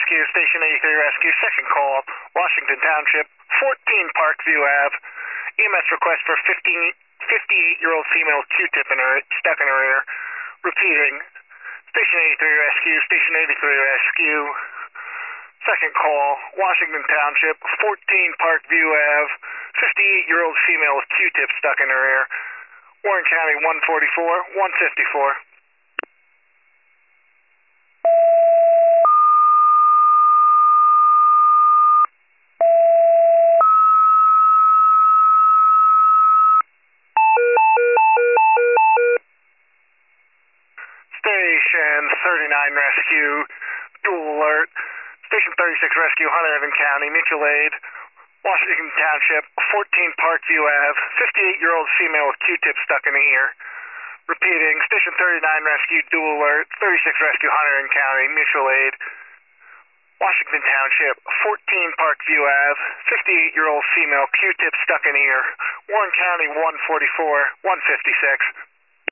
Rescue, Station 83 Rescue, second call, Washington Township, 14 Parkview Ave. EMS request for 58-year-old female Q-tip stuck in her ear. Repeating, Station 83 Rescue, Station 83 Rescue, second call, Washington Township, 14 Parkview Ave. 58-year-old female with Q-tip stuck in her ear. Warren County 144, 154. Station 39 Rescue, dual alert. Station 36 Rescue, Hunter Evan County, mutual aid. Washington Township, 14 Parkview Ave. 58-year-old female with Q-tip stuck in the ear. Repeating, Station 39 Rescue, dual alert. 36 Rescue, Hunter Evan County, mutual aid. Washington Township, 14 Parkview Ave. 58-year-old female Q-tip stuck in ear. Warren County 144, 156.